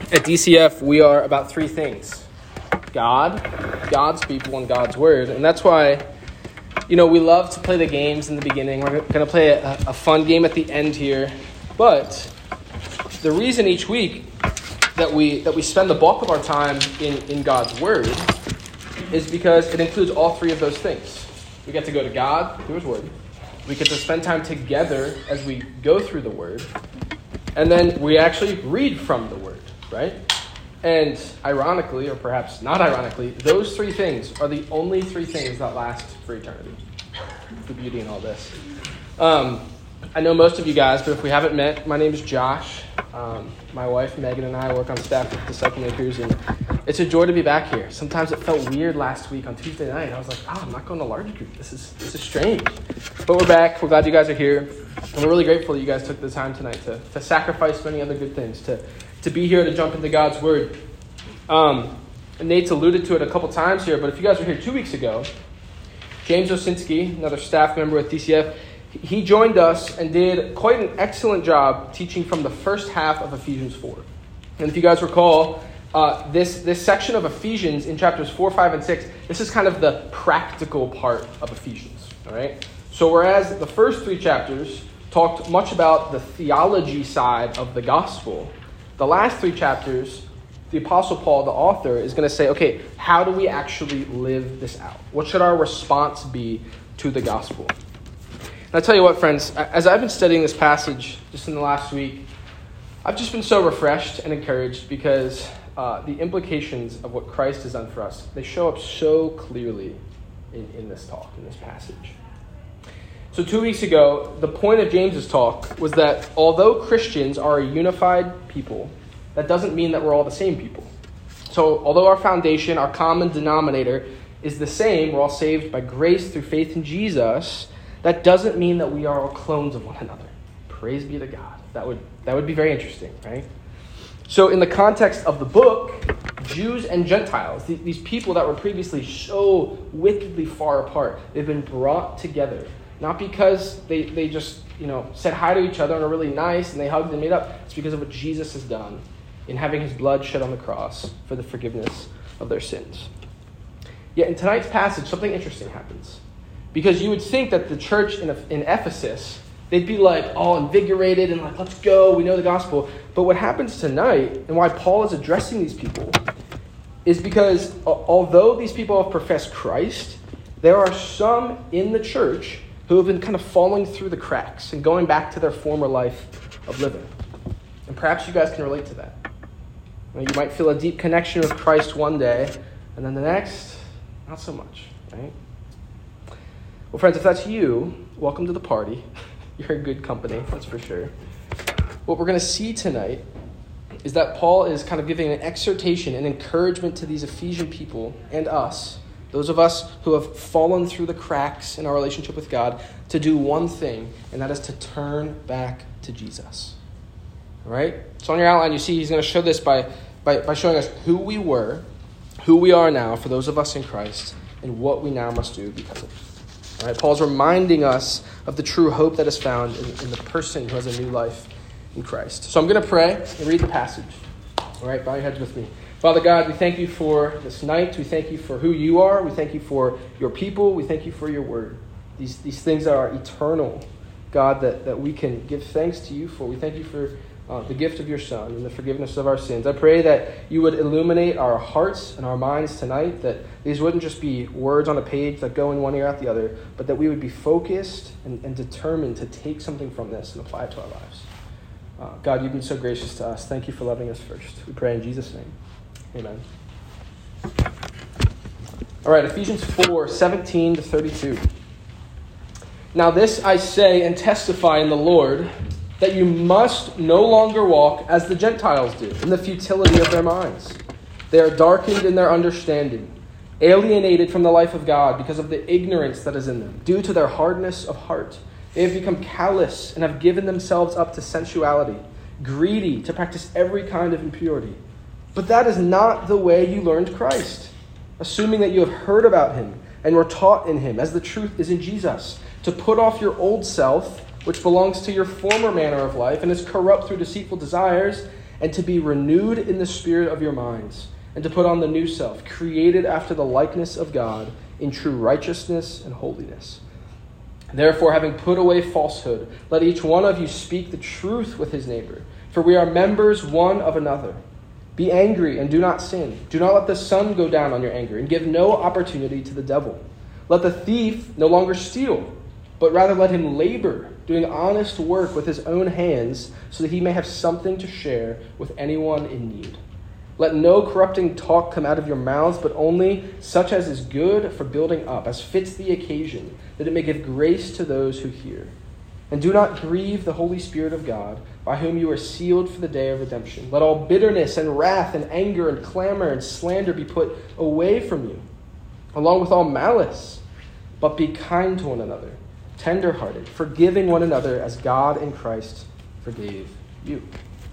At DCF, we are about three things: God, God's people, and God's word. And that's why, we love to play the games in the beginning. We're going to play a fun game at the end here. But the reason each week that we spend the bulk of our time in God's word is because it includes all three of those things. We get to go to God through his word. We get to spend time together as we go through the word. And then we actually read from the word, right? And ironically, or perhaps not ironically, those three things are the only three things that last for eternity. The beauty in all this. I know most of you guys, but if we haven't met, my name is Josh. My wife, Megan, and I work on staff at Disciple Makers, and it's a joy to be back here. Sometimes it felt weird last week on Tuesday night. I was like, I'm not going to large group. This is strange. But we're back. We're glad you guys are here. And we're really grateful that you guys took the time tonight to sacrifice many other good things, to be here to jump into God's word. Nate's alluded to it a couple times here, but if you guys were here 2 weeks ago, James Osinski, another staff member at DCF, he joined us and did quite an excellent job teaching from the first half of Ephesians 4. And if you guys recall, this section of Ephesians in chapters 4, 5, and 6, this is kind of the practical part of Ephesians. All right. So whereas the first three chapters talked much about the theology side of the gospel, the last three chapters, the Apostle Paul, the author, is going to say, okay, how do we actually live this out? What should our response be to the gospel? And I'll tell you what, friends, as I've been studying this passage just in the last week, I've just been so refreshed and encouraged because the implications of what Christ has done for us, they show up so clearly in this talk, in this passage. So 2 weeks ago, the point of James's talk was that although Christians are a unified people, that doesn't mean that we're all the same people. So although our foundation, our common denominator is the same, we're all saved by grace through faith in Jesus, that doesn't mean that we are all clones of one another. Praise be to God. That would be very interesting, right? So in the context of the book, Jews and Gentiles, these people that were previously so wickedly far apart, they've been brought together. Not because they just, said hi to each other and are really nice and they hugged and made up. It's because of what Jesus has done in having his blood shed on the cross for the forgiveness of their sins. Yet in tonight's passage, something interesting happens. Because you would think that the church in Ephesus, they'd be like all invigorated and like, let's go, we know the gospel. But what happens tonight, and why Paul is addressing these people, is because although these people have professed Christ, there are some in the church who have been kind of falling through the cracks and going back to their former life of living. And perhaps you guys can relate to that. You might feel a deep connection with Christ one day, and then the next, not so much, right? Well, friends, if that's you, welcome to the party. You're in good company, that's for sure. What we're going to see tonight is that Paul is kind of giving an exhortation, an encouragement to these Ephesian people and us, those of us who have fallen through the cracks in our relationship with God, to do one thing, and that is to turn back to Jesus. All right? So on your outline, you see he's going to show this by showing us who we were, who we are now for those of us in Christ, and what we now must do because of it. All right? Paul's reminding us of the true hope that is found in the person who has a new life in Christ. So I'm going to pray and read the passage. All right? Bow your heads with me. Father God, we thank you for this night. We thank you for who you are. We thank you for your people. We thank you for your word. These things that are eternal, God, that we can give thanks to you for. We thank you for the gift of your Son and the forgiveness of our sins. I pray that you would illuminate our hearts and our minds tonight, that these wouldn't just be words on a page that go in one ear out the other, but that we would be focused and determined to take something from this and apply it to our lives. God, you've been so gracious to us. Thank you for loving us first. We pray in Jesus' name. Amen. All right, Ephesians 4, 17 to 32. Now this I say and testify in the Lord, that you must no longer walk as the Gentiles do, in the futility of their minds. They are darkened in their understanding, alienated from the life of God because of the ignorance that is in them, due to their hardness of heart. They have become callous and have given themselves up to sensuality, greedy to practice every kind of impurity. But that is not the way you learned Christ, assuming that you have heard about him and were taught in him, as the truth is in Jesus, to put off your old self, which belongs to your former manner of life and is corrupt through deceitful desires, and to be renewed in the spirit of your minds, and to put on the new self, created after the likeness of God in true righteousness and holiness. Therefore, having put away falsehood, let each one of you speak the truth with his neighbor, for we are members one of another. Be angry and do not sin. Do not let the sun go down on your anger, and give no opportunity to the devil. Let the thief no longer steal, but rather let him labor, doing honest work with his own hands, so that he may have something to share with anyone in need. Let no corrupting talk come out of your mouths, but only such as is good for building up, as fits the occasion, that it may give grace to those who hear. And do not grieve the Holy Spirit of God, by whom you are sealed for the day of redemption. Let all bitterness and wrath and anger and clamor and slander be put away from you, along with all malice. But be kind to one another, tender-hearted, forgiving one another as God in Christ forgave you.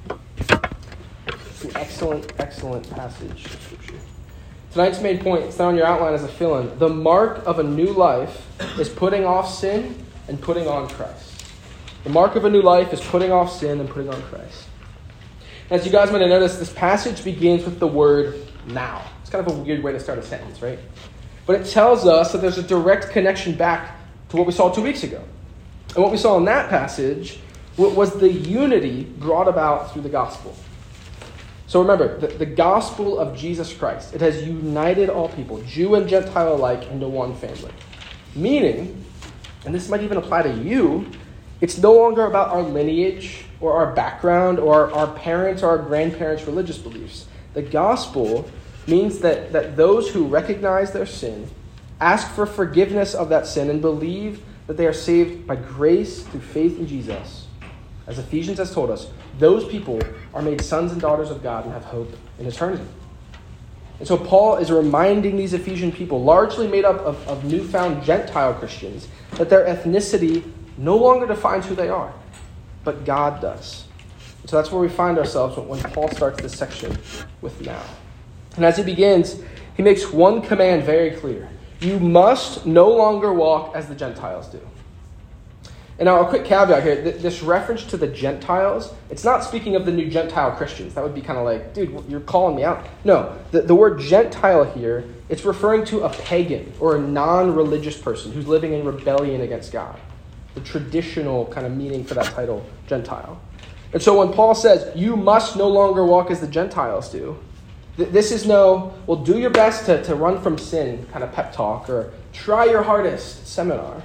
It's an excellent passage of Scripture. Tonight's main point, it's not on your outline as a fill-in. The mark of a new life is putting off sin and putting on Christ. The mark of a new life is putting off sin and putting on Christ. As you guys might have noticed, this passage begins with the word now. It's kind of a weird way to start a sentence, right? But it tells us that there's a direct connection back to what we saw 2 weeks ago. And what we saw in that passage was the unity brought about through the gospel. So remember, the gospel of Jesus Christ, it has united all people, Jew and Gentile alike, into one family. Meaning, and this might even apply to you, it's no longer about our lineage or our background or our parents' or our grandparents' religious beliefs. The gospel means that those who recognize their sin, ask for forgiveness of that sin, and believe that they are saved by grace through faith in Jesus, as Ephesians has told us, those people are made sons and daughters of God and have hope in eternity. And so Paul is reminding these Ephesian people, largely made up of newfound Gentile Christians, that their ethnicity no longer defines who they are, but God does. And so that's where we find ourselves when Paul starts this section with now. And as he begins, he makes one command very clear. You must no longer walk as the Gentiles do. And now a quick caveat here. This reference to the Gentiles, it's not speaking of the new Gentile Christians. That would be kind of like, dude, you're calling me out. No, the word Gentile here, it's referring to a pagan or a non-religious person who's living in rebellion against God. The traditional kind of meaning for that title, Gentile. And so when Paul says, you must no longer walk as the Gentiles do, this is no, well, do your best to run from sin kind of pep talk or try your hardest seminar.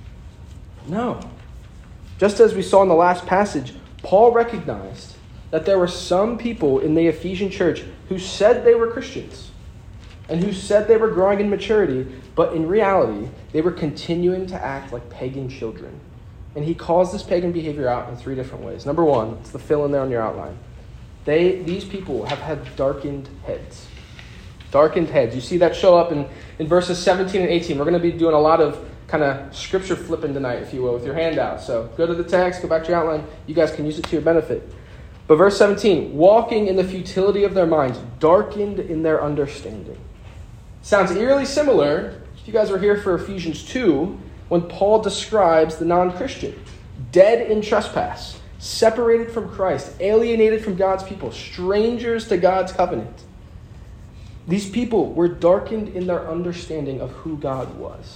No. Just as we saw in the last passage, Paul recognized that there were some people in the Ephesian church who said they were Christians and who said they were growing in maturity, but in reality, they were continuing to act like pagan children. And he calls this pagan behavior out in 3 different ways. Number 1, it's the fill in there on your outline. These people have had darkened heads. Darkened heads. You see that show up in verses 17 and 18. We're going to be doing a lot of kind of scripture flipping tonight, if you will, with your handout. So go to the text, go back to your outline. You guys can use it to your benefit. But verse 17, walking in the futility of their minds, darkened in their understanding. Sounds eerily similar, if you guys were here for Ephesians 2, when Paul describes the non-Christian, dead in trespass, separated from Christ, alienated from God's people, strangers to God's covenant. These people were darkened in their understanding of who God was.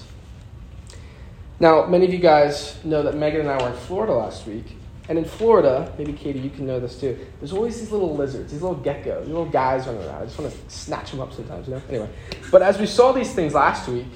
Now, many of you guys know that Megan and I were in Florida last week. And in Florida, maybe Katie, you can know this too, there's always these little lizards, these little geckos, these little guys running around. I just want to snatch them up sometimes, Anyway, but as we saw these things last week,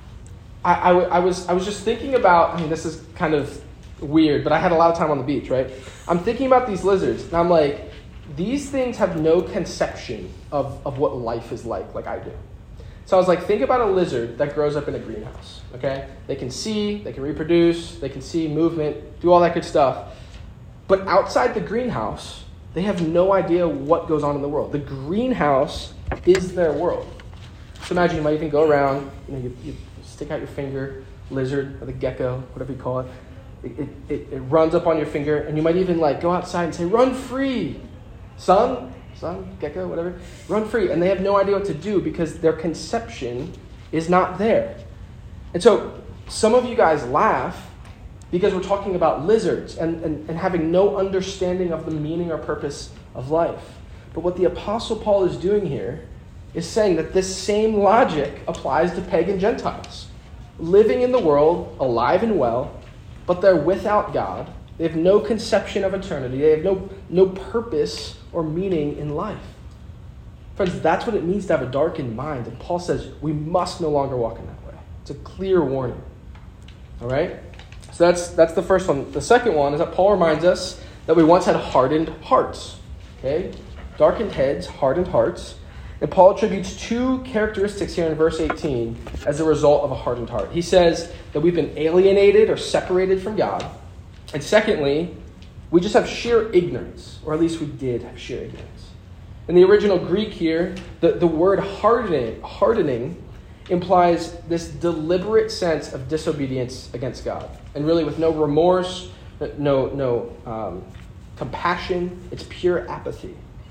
I was just thinking about, this is kind of weird, but I had a lot of time on the beach, right? I'm thinking about these lizards, and I'm like, these things have no conception of what life is like I do. So I was like, think about a lizard that grows up in a greenhouse, okay? They can see, they can reproduce, they can see movement, do all that good stuff. But outside the greenhouse, they have no idea what goes on in the world. The greenhouse is their world. So imagine you might even go around, you stick out your finger, lizard or the gecko, whatever you call it. It runs up on your finger, and you might even go outside and say, run free, son, gecko, whatever, run free. And they have no idea what to do because their conception is not there. And so some of you guys laugh because we're talking about lizards and having no understanding of the meaning or purpose of life. But what the Apostle Paul is doing here is saying that this same logic applies to pagan Gentiles, living in the world, alive and well, but they're without God. They have no conception of eternity. They have no purpose or meaning in life. Friends, that's what it means to have a darkened mind. And Paul says we must no longer walk in that way. It's a clear warning. All right? So that's the first one. The second one is that Paul reminds us that we once had hardened hearts. Okay? Darkened heads, hardened hearts. And Paul attributes two characteristics here in verse 18 as a result of a hardened heart. He says that we've been alienated or separated from God. And secondly, we just have sheer ignorance, or at least we did have sheer ignorance. In the original Greek here, the word hardening implies this deliberate sense of disobedience against God. And really with no remorse, no compassion, it's pure apathy.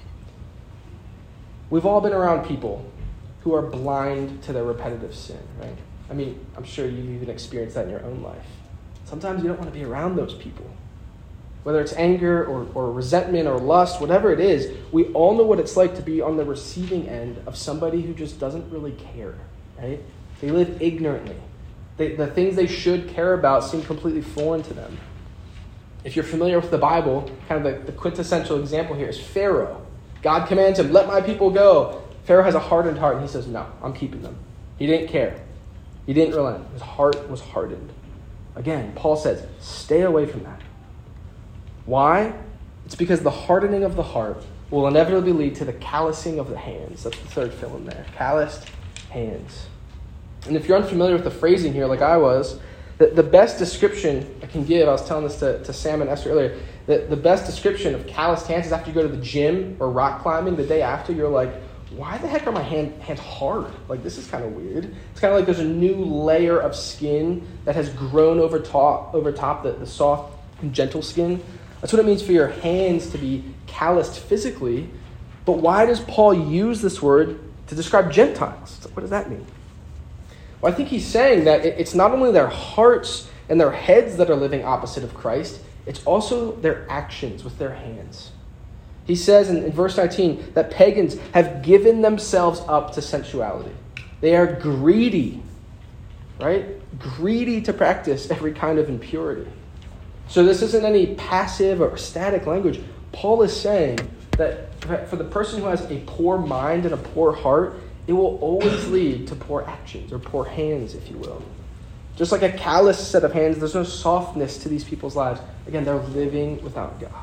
We've all been around people who are blind to their repetitive sin, right? I mean, I'm sure you've even experienced that in your own life. Sometimes you don't want to be around those people. Whether it's anger or resentment or lust, whatever it is, we all know what it's like to be on the receiving end of somebody who just doesn't really care, right? They live ignorantly. The things they should care about seem completely foreign to them. If you're familiar with the Bible, kind of the quintessential example here is Pharaoh. God commands him, let my people go. Pharaoh has a hardened heart, and he says, no, I'm keeping them. He didn't care. He didn't relent. His heart was hardened. Again, Paul says, stay away from that. Why? It's because the hardening of the heart will inevitably lead to the callousing of the hands. That's the third fill in there. Calloused hands. And if you're unfamiliar with the phrasing here, like I was, the best description I can give, I was telling this to Sam and Esther earlier, the best description of calloused hands is after you go to the gym or rock climbing, the day after, you're like, why the heck are my hands hard? Like, this is kind of weird. It's kind of like there's a new layer of skin that has grown over top the soft and gentle skin. That's what it means for your hands to be calloused physically. But why does Paul use this word to describe Gentiles? What does that mean? Well, I think he's saying that it's not only their hearts and their heads that are living opposite of Christ, it's also their actions with their hands. He says in verse 19 that pagans have given themselves up to sensuality. They are greedy, right? Greedy to practice every kind of impurity. So this isn't any passive or static language. Paul is saying that for the person who has a poor mind and a poor heart, it will always lead to poor actions or poor hands, if you will. Just like a callous set of hands, there's no softness to these people's lives. Again, they're living without God.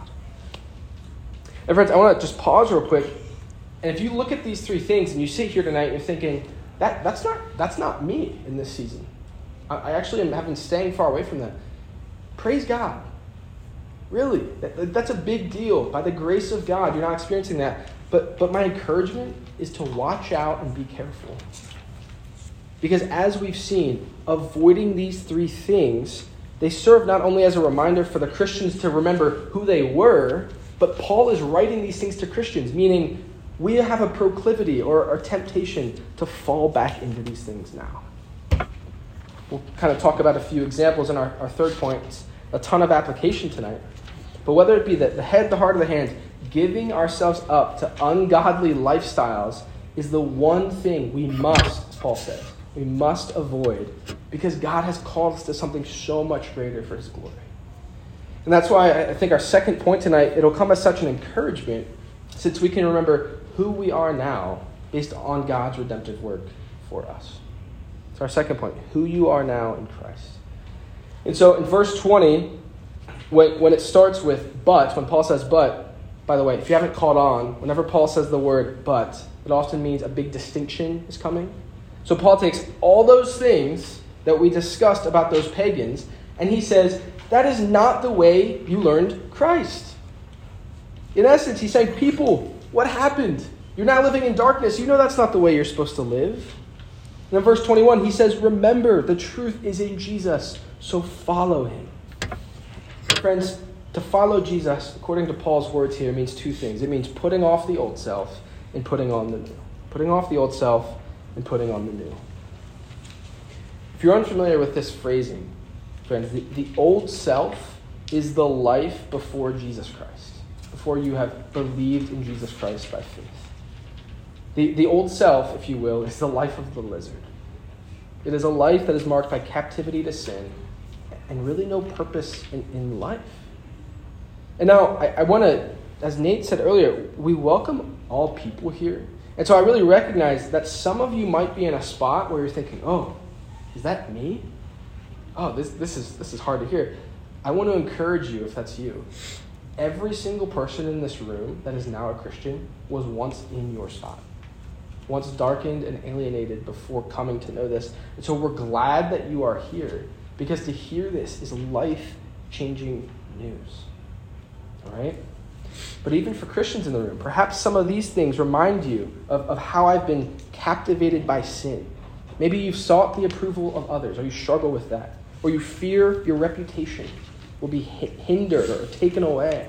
And friends, I want to just pause real quick. And if you look at these three things and you sit here tonight and you're thinking, that's not me in this season. I actually have been staying far away from that. Praise God. Really, that's a big deal. By the grace of God, you're not experiencing that. But my encouragement is to watch out and be careful. Because as we've seen, avoiding these three things, they serve not only as a reminder for the Christians to remember who they were, but Paul is writing these things to Christians, meaning we have a proclivity or temptation to fall back into these things now. We'll kind of talk about a few examples in our third point. It's a ton of application tonight. But whether it be the head, the heart, or the hands, giving ourselves up to ungodly lifestyles is the one thing we must, as Paul says, we must avoid, because God has called us to something so much greater for his glory. And that's why I think our second point tonight, it'll come as such an encouragement, since we can remember who we are now based on God's redemptive work for us. So our second point, who you are now in Christ. And so in verse 20, when it starts with but, when Paul says but, by the way, if you haven't caught on, whenever Paul says the word but, it often means a big distinction is coming. So Paul takes all those things that we discussed about those pagans, and he says, that is not the way you learned Christ. In essence, he's saying, people, what happened? You're now living in darkness. You know that's not the way you're supposed to live. And in verse 21, he says, remember, the truth is in Jesus, so follow him. Friends, to follow Jesus, according to Paul's words here, means two things. It means putting off the old self and putting on the new. Putting off the old self and putting on the new. If you're unfamiliar with this phrasing, friends, the old self is the life before Jesus Christ. before you have believed in Jesus Christ by faith. The old self, if you will, is the life of the lizard. It is a life that is marked by captivity to sin and really no purpose in life. And now, I want to, as Nate said earlier, we welcome all people here. And so I really recognize that some of you might be in a spot where you're thinking, oh, is that me? Oh, this is hard to hear. I want to encourage you if that's you. Every single person in this room that is now a Christian was once in your spot. Once darkened and alienated before coming to know this. And so we're glad that you are here, because to hear this is life-changing news. All right? But even for Christians in the room, perhaps some of these things remind you of how I've been captivated by sin. Maybe you've sought the approval of others, or you struggle with that, or you fear your reputation will be hindered or taken away.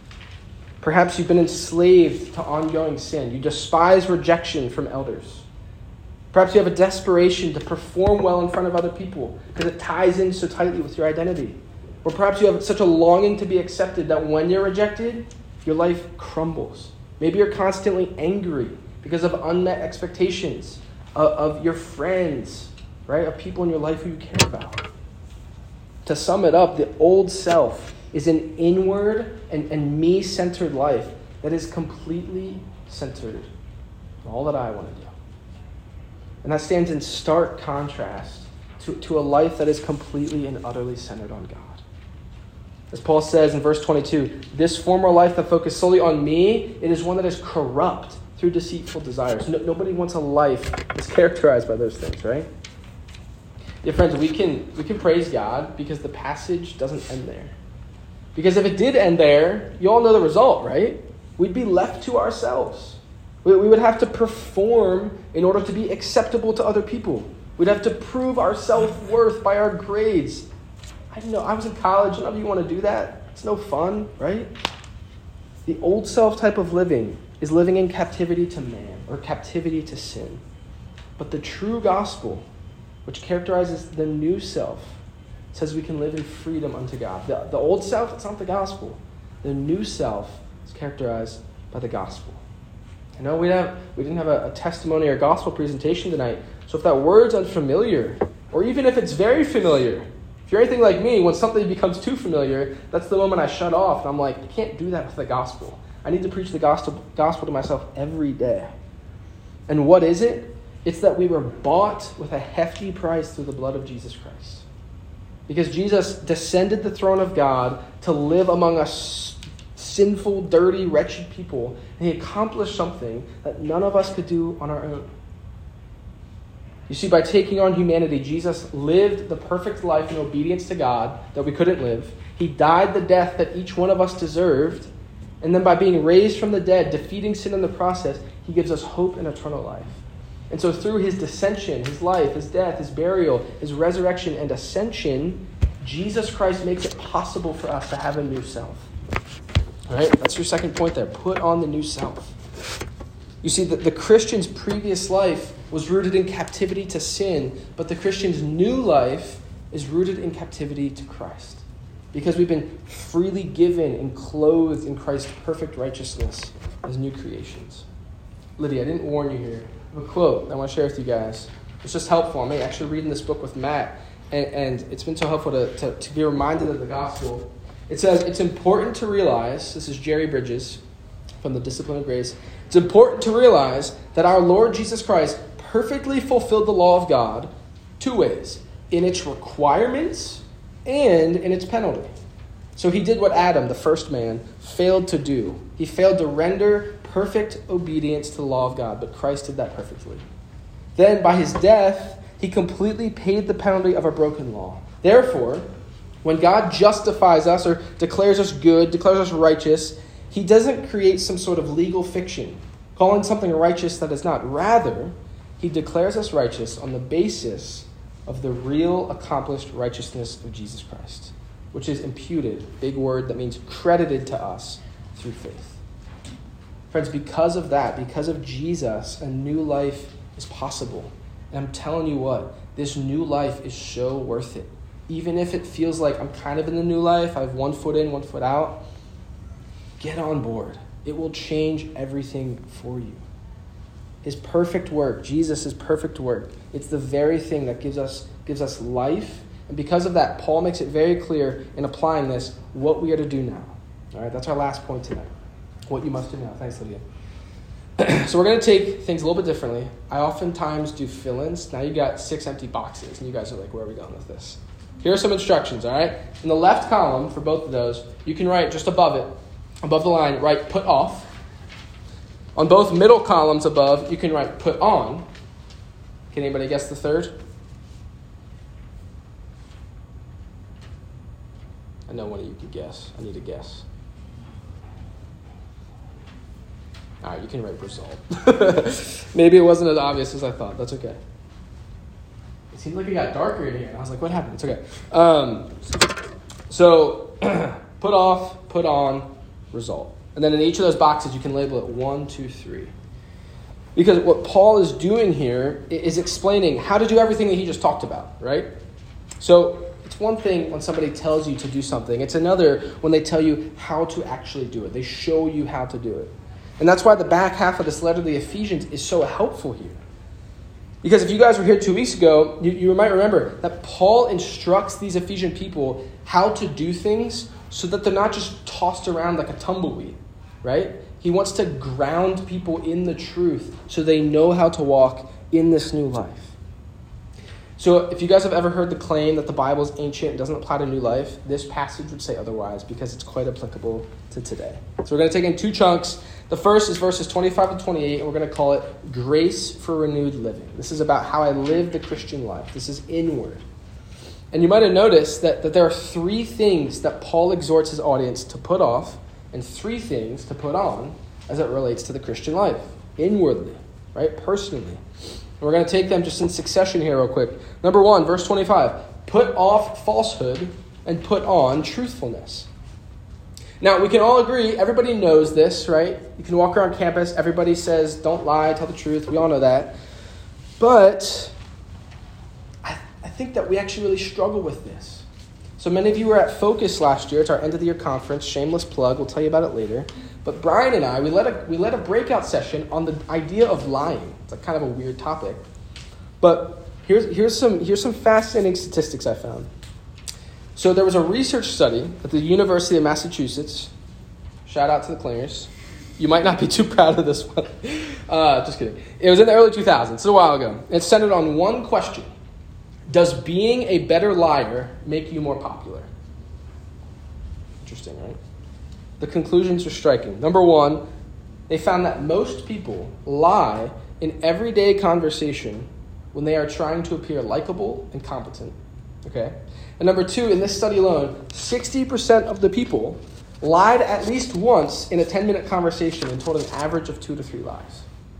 Perhaps you've been enslaved to ongoing sin. You despise rejection from elders. Perhaps you have a desperation to perform well in front of other people because it ties in so tightly with your identity. Or perhaps you have such a longing to be accepted that when you're rejected, your life crumbles. Maybe you're constantly angry because of unmet expectations of your friends, right? Of people in your life who you care about. To sum it up, the old self is an inward and me-centered life that is completely centered on all that I want to do. And that stands in stark contrast to a life that is completely and utterly centered on God. As Paul says in verse 22, this former life that focused solely on me, it is one that is corrupt through deceitful desires. Nobody wants a life that's characterized by those things, right? Dear friends, we can praise God because the passage doesn't end there. Because if it did end there, you all know the result, right? We'd be left to ourselves. We would have to perform in order to be acceptable to other people. We'd have to prove our self-worth by our grades. I know, I was in college. None of you want to do that. It's no fun, right? The old self type of living is living in captivity to man or captivity to sin. But the true gospel, which characterizes the new self, says we can live in freedom unto God. The old self, it's not the gospel. The new self is characterized by the gospel. I know we didn't have a testimony or gospel presentation tonight, so if that word's unfamiliar, or even if it's very familiar, if you're anything like me, when something becomes too familiar, that's the moment I shut off, and I'm like, I can't do that with the gospel. I need to preach the gospel to myself every day. And what is it? It's that we were bought with a hefty price through the blood of Jesus Christ. Because Jesus descended the throne of God to live among us sinful, dirty, wretched people, and he accomplished something that none of us could do on our own. You see, by taking on humanity, Jesus lived the perfect life in obedience to God that we couldn't live. He died the death that each one of us deserved, and then by being raised from the dead, defeating sin in the process, he gives us hope and eternal life. And so through his descension, his life, his death, his burial, his resurrection and ascension, Jesus Christ makes it possible for us to have a new self. All right, that's your second point there. Put on the new self. You see, the Christian's previous life was rooted in captivity to sin, but the Christian's new life is rooted in captivity to Christ. Because we've been freely given and clothed in Christ's perfect righteousness as new creations. Lydia, I didn't warn you here. I have a quote I want to share with you guys. It's just helpful. I'm actually reading this book with Matt, and it's been so helpful to be reminded of the gospel. It says, it's important to realize, this is Jerry Bridges from the Discipline of Grace, it's important to realize that our Lord Jesus Christ perfectly fulfilled the law of God two ways, in its requirements and in its penalty. So he did what Adam, the first man, failed to do. He failed to render perfect obedience to the law of God, but Christ did that perfectly. Then by his death, he completely paid the penalty of our broken law. Therefore, when God justifies us or declares us good, declares us righteous, he doesn't create some sort of legal fiction, calling something righteous that is not. Rather, he declares us righteous on the basis of the real accomplished righteousness of Jesus Christ, which is imputed, big word that means credited to us through faith. Friends, because of that, because of Jesus, a new life is possible. And I'm telling you what, this new life is so worth it. Even if it feels like I'm kind of in the new life, I have 1 foot in, 1 foot out. get on board. It will change everything for you. His perfect work, Jesus' perfect work, it's the very thing that gives us life. And because of that, Paul makes it very clear in applying this what we are to do now. All right, that's our last point tonight. What you must do now. Thanks, Lydia. So we're going to take things a little bit differently. I oftentimes do fill-ins. Now you got 6 empty boxes, and you guys are like, where are we going with this? Here are some instructions, all right? In the left column for both of those, you can write just above it, above the line, write put off. On both middle columns above, you can write put on. Can anybody guess the third? I know one of you can guess. I need a guess. All right, you can write result. Maybe it wasn't as obvious as I thought. That's okay. It seemed like it got darker in here. And I was like, what happened? It's okay. So put off, put on, result. And then in each of those boxes, you can label it 1, 2, 3. Because what Paul is doing here is explaining how to do everything that he just talked about, right? So it's one thing when somebody tells you to do something. It's another when they tell you how to actually do it. They show you how to do it. And that's why the back half of this letter to the Ephesians is so helpful here. Because if you guys were here 2 weeks ago, you might remember that Paul instructs these Ephesian people how to do things so that they're not just tossed around like a tumbleweed, right? He wants to ground people in the truth so they know how to walk in this new life. So if you guys have ever heard the claim that the Bible is ancient and doesn't apply to new life, this passage would say otherwise because it's quite applicable to today. So we're going to take in 2 chunks. The first is verses 25 to 28, and we're going to call it Grace for Renewed Living. This is about how I live the Christian life. This is inward. And you might have noticed that there are 3 things that Paul exhorts his audience to put off and 3 things to put on as it relates to the Christian life, inwardly, right, personally. And we're going to take them just in succession here real quick. Number 1, verse 25, put off falsehood and put on truthfulness. Now, we can all agree, everybody knows this, right? You can walk around campus, everybody says, don't lie, tell the truth. We all know that. But I think that we actually really struggle with this. So many of you were at Focus last year. It's our end of the year conference. Shameless plug. We'll tell you about it later. But Brian and I, we led a breakout session on the idea of lying. It's a kind of a weird topic. But here's some fascinating statistics I found. So there was a research study at the University of Massachusetts. Shout out to the Clingers. You might not be too proud of this one. Just kidding. It was in the early 2000s. It's a while ago. It's centered on one question. Does being a better liar make you more popular? Interesting, right? The conclusions are striking. Number 1, they found that most people lie in everyday conversation when they are trying to appear likable and competent. Okay? And number 2, in this study alone, 60% of the people lied at least once in a 10-minute conversation and told an average of 2 to 3 lies.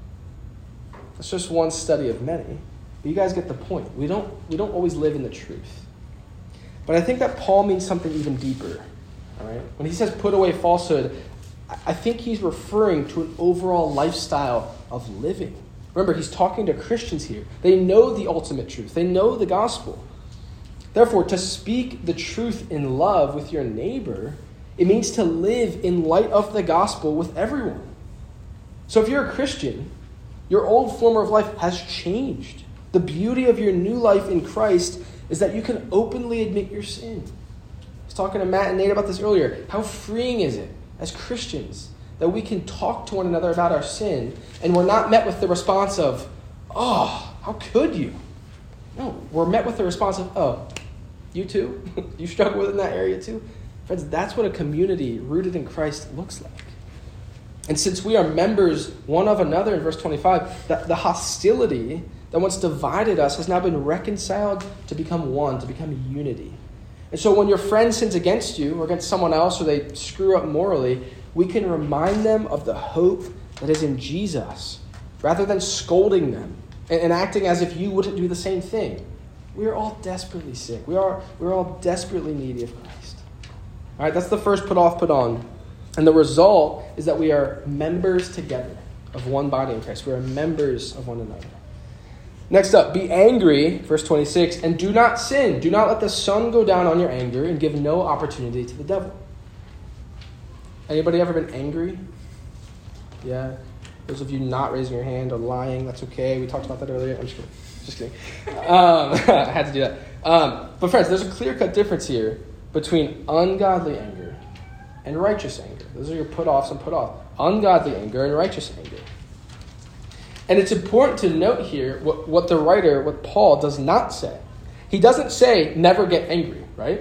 That's just one study of many. But you guys get the point. We don't always live in the truth. But I think that Paul means something even deeper. All right? When he says put away falsehood, I think he's referring to an overall lifestyle of living. Remember, he's talking to Christians here. They know the ultimate truth. They know the gospel. Therefore, to speak the truth in love with your neighbor, it means to live in light of the gospel with everyone. So if you're a Christian, your old form of life has changed. The beauty of your new life in Christ is that you can openly admit your sin. I was talking to Matt and Nate about this earlier. How freeing is it as Christians that we can talk to one another about our sin and we're not met with the response of, oh, how could you? No, we're met with the response of, oh, you too? You struggle with in that area too? Friends, that's what a community rooted in Christ looks like. And since we are members one of another in verse 25, the hostility that once divided us has now been reconciled to become one, to become unity. And so when your friend sins against you or against someone else or they screw up morally, we can remind them of the hope that is in Jesus rather than scolding them and acting as if you wouldn't do the same thing. We are all desperately sick. We're all desperately needy of Christ. All right, that's the first put off, put on. And the result is that we are members together of one body in Christ. We are members of one another. Next up, be angry, verse 26, and do not sin. Do not let the sun go down on your anger and give no opportunity to the devil. Anybody ever been angry? Yeah. Those of you not raising your hand or lying, that's okay. We talked about that earlier. I'm just kidding. I had to do that. But friends, there's a clear-cut difference here between ungodly anger and righteous anger. Those are your put-offs and put-off. Ungodly anger and righteous anger. And it's important to note here what the writer, what Paul does not say. He doesn't say, never get angry, right?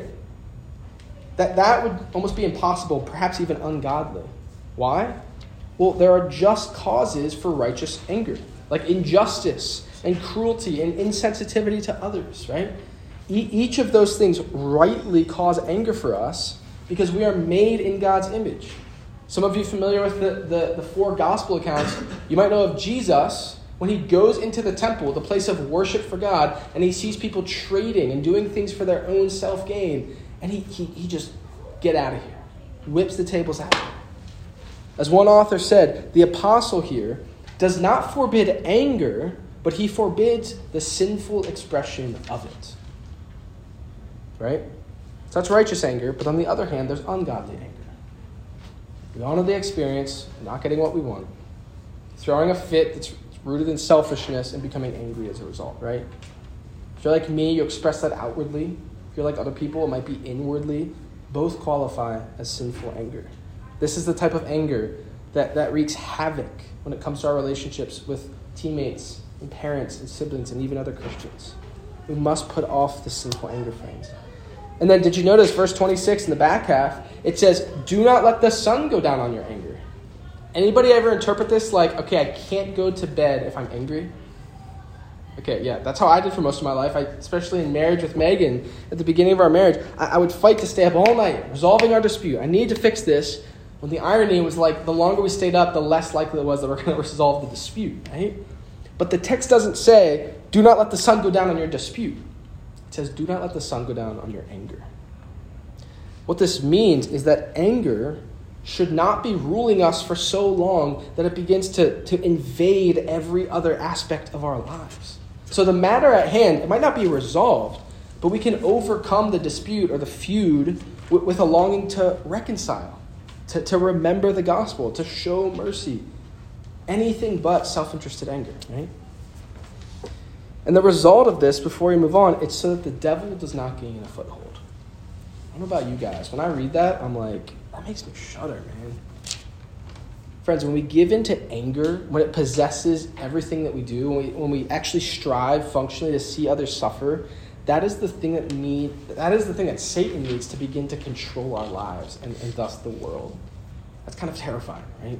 That would almost be impossible, perhaps even ungodly. Why? Well, there are just causes for righteous anger, like injustice and cruelty and insensitivity to others, right? Each of those things rightly cause anger for us because we are made in God's image. Some of you familiar with the four gospel accounts, you might know of Jesus when he goes into the temple, the place of worship for God, and he sees people trading and doing things for their own self-gain, and he just, get out of here, whips the tables out. As one author said, the apostle here does not forbid anger, but he forbids the sinful expression of it. Right? So that's righteous anger, but on the other hand, there's ungodly anger. We all know the experience, not getting what we want, throwing a fit that's rooted in selfishness and becoming angry as a result, right? If you're like me, you express that outwardly. If you're like other people, it might be inwardly. Both qualify as sinful anger. This is the type of anger that wreaks havoc when it comes to our relationships with teammates and parents and siblings and even other Christians. We must put off the sinful anger, friends. And then did you notice verse 26 in the back half? It says, do not let the sun go down on your anger. Anybody ever interpret this like, okay, I can't go to bed if I'm angry? Okay, yeah, that's how I did for most of my life. Especially in marriage with Megan, at the beginning of our marriage, I would fight to stay up all night, resolving our dispute. I need to fix this. When the irony was like, the longer we stayed up, the less likely it was that we're going to resolve the dispute, right? But the text doesn't say, do not let the sun go down on your dispute. It says, do not let the sun go down on your anger. What this means is that anger should not be ruling us for so long that it begins to invade every other aspect of our lives. So the matter at hand, it might not be resolved, but we can overcome the dispute or the feud with a longing to reconcile, to remember the gospel, to show mercy. Anything but self-interested anger, right? And the result of this, before we move on, it's so that the devil does not gain a foothold. I don't know about you guys. When I read that, I'm like, that makes me shudder, man. Friends, when we give into anger, when it possesses everything that we do, when we actually strive functionally to see others suffer, that is the thing that Satan needs to begin to control our lives and thus the world. That's kind of terrifying, right?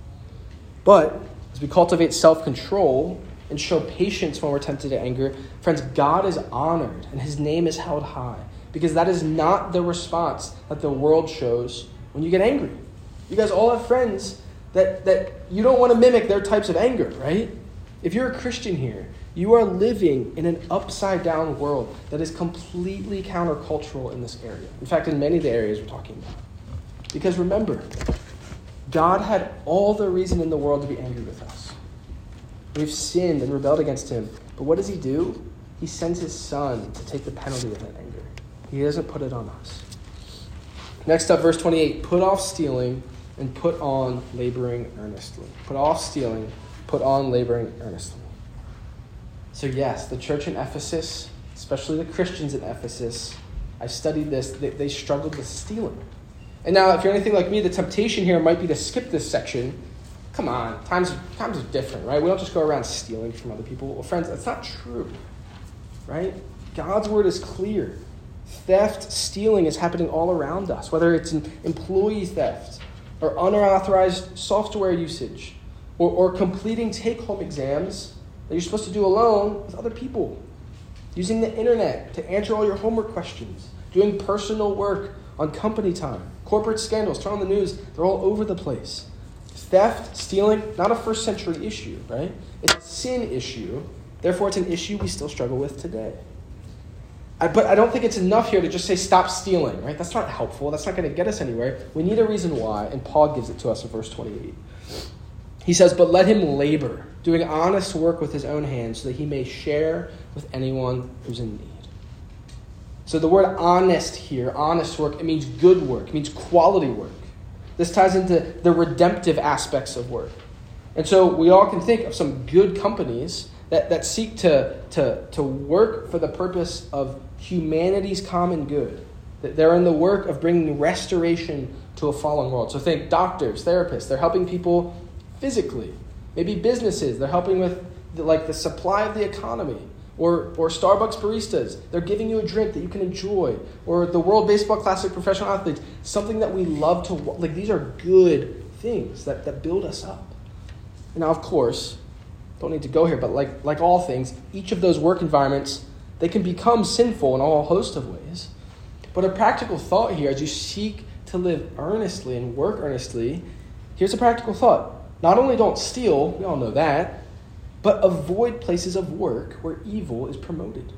But as we cultivate self-control and show patience when we're tempted to anger, friends, God is honored and his name is held high, because that is not the response that the world shows when you get angry. You guys all have friends that you don't want to mimic their types of anger, right? If you're a Christian here, you are living in an upside-down world that is completely countercultural in this area. In fact, in many of the areas we're talking about. Because remember, God had all the reason in the world to be angry with us. We've sinned and rebelled against him. But what does he do? He sends his son to take the penalty of that anger. He doesn't put it on us. Next up, verse 28, put off stealing and put on laboring earnestly. Put off stealing, put on laboring earnestly. So yes, the church in Ephesus, especially the Christians in Ephesus, I studied this, they struggled with stealing. And now, if you're anything like me, the temptation here might be to skip this section. Come on, times are different, right? We don't just go around stealing from other people. Well, friends, that's not true, right? God's word is clear. Theft, stealing is happening all around us, whether it's an employee theft or unauthorized software usage or completing take-home exams that you're supposed to do alone with other people, using the internet to answer all your homework questions, doing personal work on company time, corporate scandals, turn on the news, they're all over the place. Theft, stealing, not a first century issue, right? It's a sin issue. Therefore, it's an issue we still struggle with today. But I don't think it's enough here to just say stop stealing, right? That's not helpful. That's not going to get us anywhere. We need a reason why, and Paul gives it to us in verse 28. He says, but let him labor, doing honest work with his own hands, so that he may share with anyone who's in need. So the word honest here, honest work, it means good work. It means quality work. This ties into the redemptive aspects of work. And so we all can think of some good companies that seek to work for the purpose of humanity's common good. That they're in the work of bringing restoration to a fallen world. So think doctors, therapists, they're helping people physically. Maybe businesses, they're helping with the supply of the economy. Or Starbucks baristas, they're giving you a drink that you can enjoy. Or the World Baseball Classic professional athletes, something that we love to, these are good things that build us up. And now, of course, don't need to go here, but like all things, each of those work environments, they can become sinful in all host of ways. But a practical thought here, as you seek to live earnestly and work earnestly, here's a practical thought. Not only don't steal, we all know that, but avoid places of work where evil is promoted.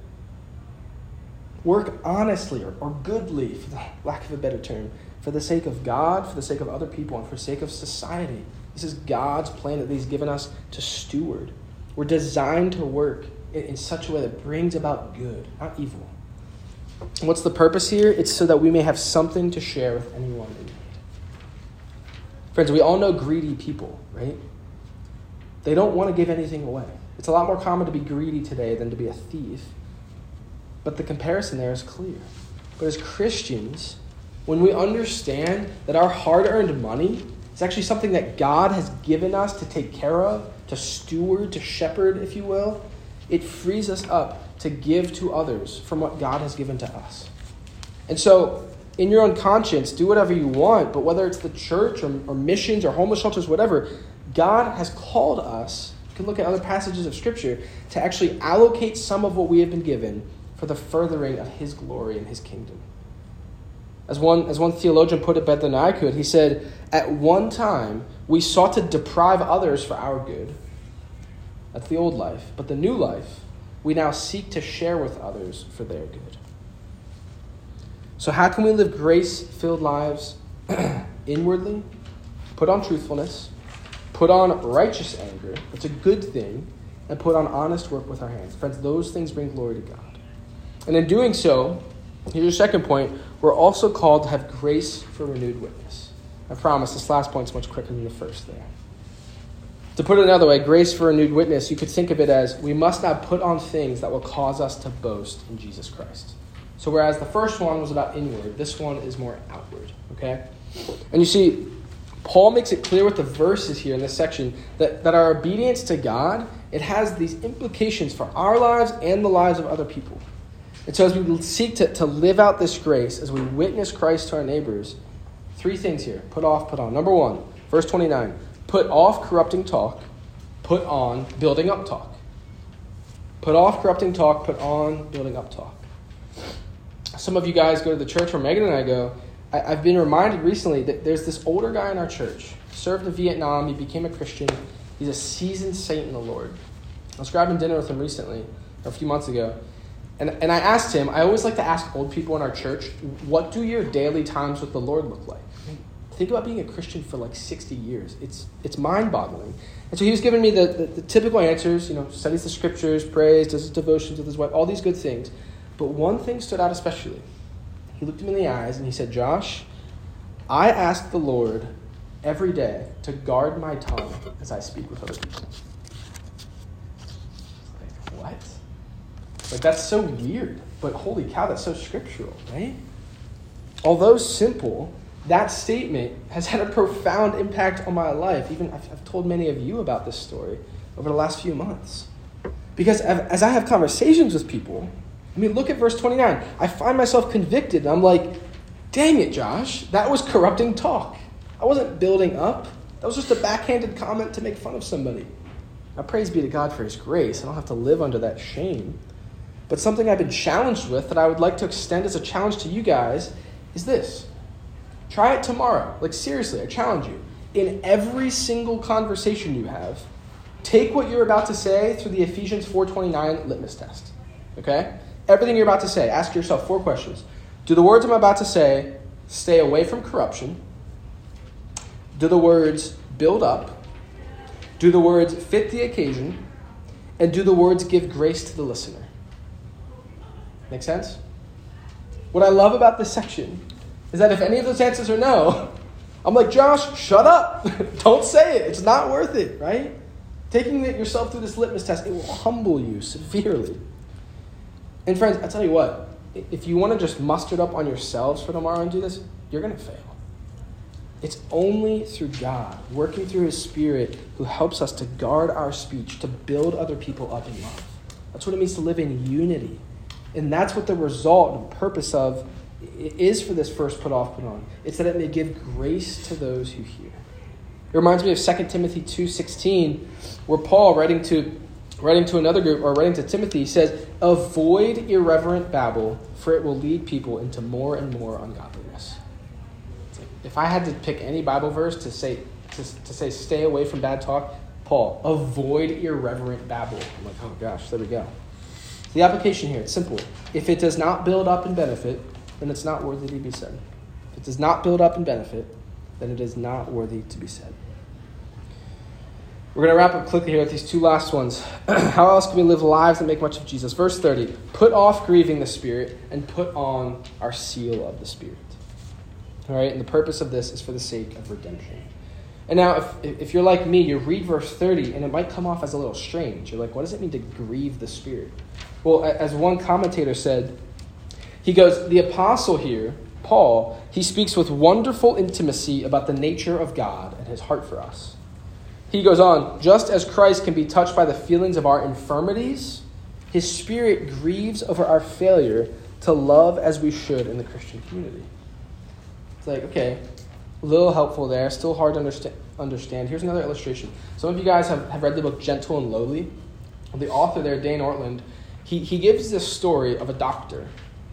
Work honestly or goodly, for the lack of a better term, for the sake of God, for the sake of other people, and for the sake of society. This is God's plan that He's given us to steward. We're designed to work in such a way that brings about good, not evil. And what's the purpose here? It's so that we may have something to share with anyone in need. Friends, we all know greedy people, right? They don't want to give anything away. It's a lot more common to be greedy today than to be a thief. But the comparison there is clear. But as Christians, when we understand that our hard-earned money is actually something that God has given us to take care of, to steward, to shepherd, if you will, it frees us up to give to others from what God has given to us. And so, in your own conscience, do whatever you want, but whether it's the church or missions or homeless shelters, whatever, God has called us, you can look at other passages of Scripture, to actually allocate some of what we have been given for the furthering of His glory and His kingdom. As one theologian put it better than I could, he said, at one time, we sought to deprive others for our good. That's the old life. But the new life, we now seek to share with others for their good. So how can we live grace-filled lives inwardly? Put on truthfulness. Put on righteous anger. It's a good thing. And put on honest work with our hands. Friends, those things bring glory to God. And in doing so, here's your second point, we're also called to have grace for renewed witness. I promise this last point's much quicker than the first there. To put it another way, grace for renewed witness, you could think of it as we must now put on things that will cause us to boast in Jesus Christ. So whereas the first one was about inward, this one is more outward, okay? And you see, Paul makes it clear with the verses here in this section that our obedience to God, it has these implications for our lives and the lives of other people. And so as we seek to live out this grace, as we witness Christ to our neighbors, three things here. Put off, put on. Number one, verse 29. Put off corrupting talk. Put on building up talk. Put off corrupting talk. Put on building up talk. Some of you guys go to the church where Megan and I go. I've been reminded recently that there's this older guy in our church. Served in Vietnam. He became a Christian. He's a seasoned saint in the Lord. I was grabbing dinner with him recently, or a few months ago. And I asked him, I always like to ask old people in our church, what do your daily times with the Lord look like? Think about being a Christian for 60 years. It's mind-boggling. And so he was giving me the typical answers, studies the scriptures, prays, does his devotions with his wife, all these good things. But one thing stood out especially. He looked him in the eyes and he said, Josh, I ask the Lord every day to guard my tongue as I speak with other people. What? That's so weird, but holy cow, that's so scriptural, right? Although simple, that statement has had a profound impact on my life. Even I've told many of you about this story over the last few months. Because as I have conversations with people, look at verse 29. I find myself convicted, and I'm like, dang it, Josh, that was corrupting talk. I wasn't building up. That was just a backhanded comment to make fun of somebody. Now, praise be to God for His grace. I don't have to live under that shame. But something I've been challenged with that I would like to extend as a challenge to you guys is this. Try it tomorrow. Seriously, I challenge you. In every single conversation you have, take what you're about to say through the Ephesians 4:29 litmus test. Okay? Everything you're about to say, ask yourself 4 questions. Do the words I'm about to say stay away from corruption? Do the words build up? Do the words fit the occasion? And do the words give grace to the listener? Make sense? What I love about this section is that if any of those answers are no, I'm like, Josh, shut up. Don't say it. It's not worth it, right? Taking yourself through this litmus test, it will humble you severely. And friends, I tell you what, if you want to just muster it up on yourselves for tomorrow and do this, you're going to fail. It's only through God, working through his Spirit, who helps us to guard our speech, to build other people up in love. That's what it means to live in unity. And that's what the result and purpose of is for this first put off, put on. It's that it may give grace to those who hear. It reminds me of 2 Timothy 2:16, where Paul, writing to another group, or writing to Timothy, says, avoid irreverent babble, for it will lead people into more and more ungodliness. If I had to pick any Bible verse to say stay away from bad talk, Paul, avoid irreverent babble. I'm like, oh gosh, there we go. The application here, it's simple. If it does not build up and benefit, then it's not worthy to be said. If it does not build up and benefit, then it is not worthy to be said. We're going to wrap up quickly here with these two last ones. How else can we live lives that make much of Jesus? Verse 30, put off grieving the Spirit and put on our seal of the Spirit. All right, and the purpose of this is for the sake of redemption. And now, if you're like me, you read verse 30, and it might come off as a little strange. You're like, what does it mean to grieve the Spirit? Well, as one commentator said, he goes, the apostle here, Paul, he speaks with wonderful intimacy about the nature of God and his heart for us. He goes on, just as Christ can be touched by the feelings of our infirmities, his Spirit grieves over our failure to love as we should in the Christian community. It's like, okay, a little helpful there, still hard to understand. Here's another illustration. Some of you guys have read the book Gentle and Lowly. The author there, Dane Ortland, he gives this story of a doctor.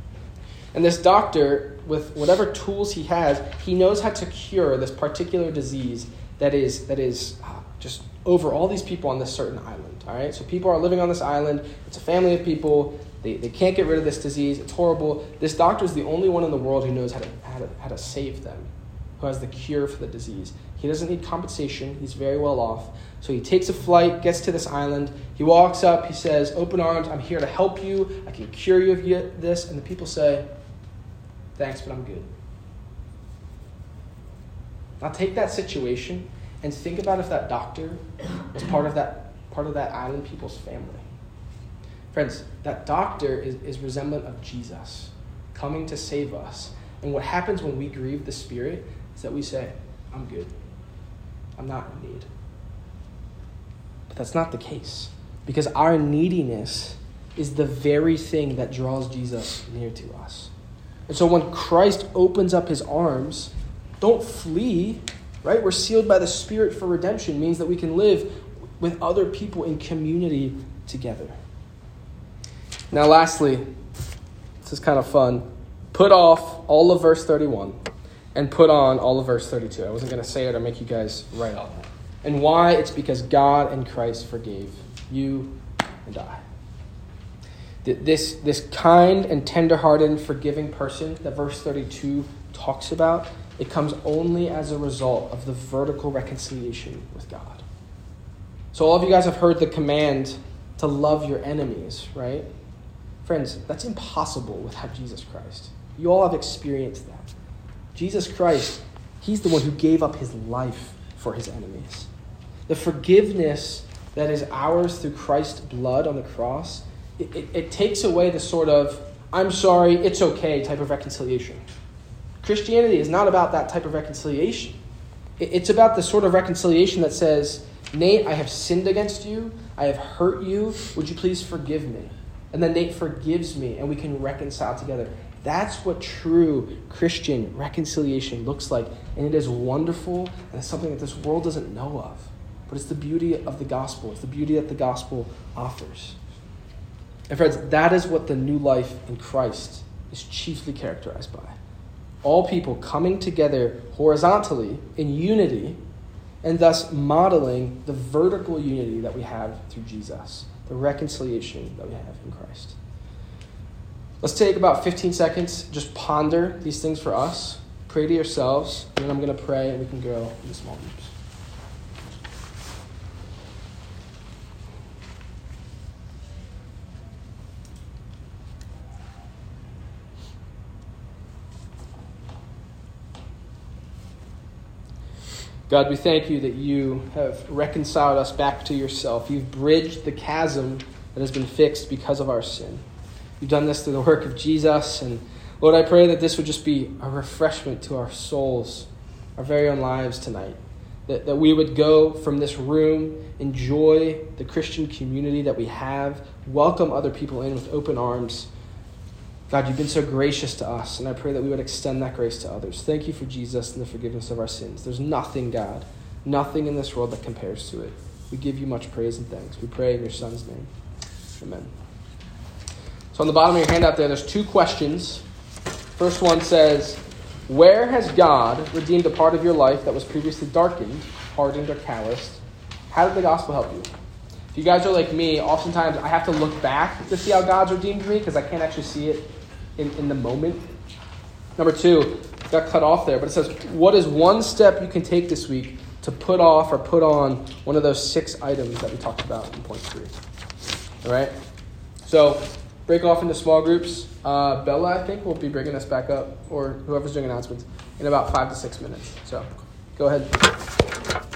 And this doctor, with whatever tools he has, he knows how to cure this particular disease that is just over all these people on this certain island. All right, so people are living on this island. It's a family of people. They can't get rid of this disease. It's horrible. This doctor is the only one in the world who knows how to save them, who has the cure for the disease. He doesn't need compensation. He's very well off. So he takes a flight, gets to this island. He walks up. He says, open arms. I'm here to help you. I can cure you of this. And the people say, thanks, but I'm good. Now take that situation and think about if that doctor was part of that island people's family. Friends, that doctor is resemblant of Jesus coming to save us. And what happens when we grieve the Spirit is that we say, I'm good. I'm not in need. But that's not the case, because our neediness is the very thing that draws Jesus near to us. And so when Christ opens up his arms, don't flee, right? We're sealed by the Spirit for redemption. Means that we can live with other people in community together. Now, lastly, this is kind of fun. Put off all of verse 31 and put on all of verse 32. I wasn't going to say it or make you guys write on it. And why? It's because God and Christ forgave you and I. This kind and tender-hearted and forgiving person that verse 32 talks about, it comes only as a result of the vertical reconciliation with God. So all of you guys have heard the command to love your enemies, right? Friends, that's impossible without Jesus Christ. You all have experienced that. Jesus Christ, he's the one who gave up his life for his enemies. The forgiveness that is ours through Christ's blood on the cross, it takes away the sort of, I'm sorry, it's okay type of reconciliation. Christianity is not about that type of reconciliation. It's about the sort of reconciliation that says, Nate, I have sinned against you. I have hurt you. Would you please forgive me? And then Nate forgives me, and we can reconcile together. That's what true Christian reconciliation looks like. And it is wonderful, and it's something that this world doesn't know of. But it's the beauty of the gospel. It's the beauty that the gospel offers. And friends, that is what the new life in Christ is chiefly characterized by. All people coming together horizontally in unity, and thus modeling the vertical unity that we have through Jesus, the reconciliation that we have in Christ. Let's take about 15 seconds, just ponder these things for us, pray to yourselves, and then I'm going to pray and we can go in small groups. God, we thank you that you have reconciled us back to yourself. You've bridged the chasm that has been fixed because of our sin. You've done this through the work of Jesus. And Lord, I pray that this would just be a refreshment to our souls, our very own lives tonight. That we would go from this room, enjoy the Christian community that we have, welcome other people in with open arms. God, you've been so gracious to us, and I pray that we would extend that grace to others. Thank you for Jesus and the forgiveness of our sins. There's nothing, God, nothing in this world that compares to it. We give you much praise and thanks. We pray in your Son's name. Amen. So on the bottom of your handout there, there's 2 questions. First one says, where has God redeemed a part of your life that was previously darkened, hardened, or calloused? How did the gospel help you? If you guys are like me, oftentimes I have to look back to see how God's redeemed me because I can't actually see it in the moment. Number 2, got cut off there, but it says, what is one step you can take this week to put off or put on one of those 6 items that we talked about in point 3? All right? So break off into small groups. Bella, I think, will be bringing us back up, or whoever's doing announcements, in about 5 to 6 minutes. So go ahead.